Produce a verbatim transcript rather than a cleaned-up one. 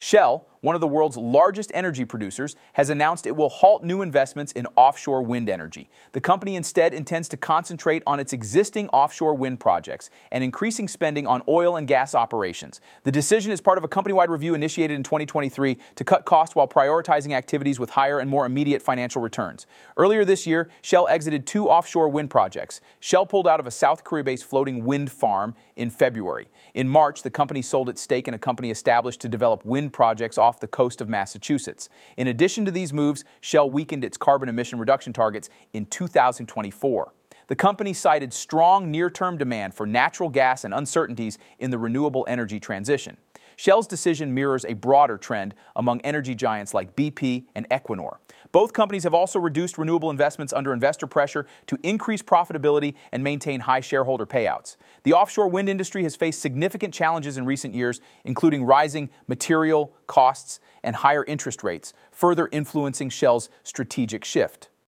Shell, one of the world's largest energy producers, has announced it will halt new investments in offshore wind energy. The company instead intends to concentrate on its existing offshore wind projects and increasing spending on oil and gas operations. The decision is part of a company-wide review initiated in twenty twenty-three to cut costs while prioritizing activities with higher and more immediate financial returns. Earlier this year, Shell exited two offshore wind projects. Shell pulled out of a South Korea-based floating wind farm in February. In March, the company sold its stake in a company established to develop wind projects off the coast of Massachusetts. In addition to these moves, Shell weakened its carbon emission reduction targets in two thousand twenty-four. The company cited strong near-term demand for natural gas and uncertainties in the renewable energy transition. Shell's decision mirrors a broader trend among energy giants like B P and Equinor. Both companies have also reduced renewable investments under investor pressure to increase profitability and maintain high shareholder payouts. The offshore wind industry has faced significant challenges in recent years, including rising material costs and higher interest rates, further influencing Shell's strategic shift.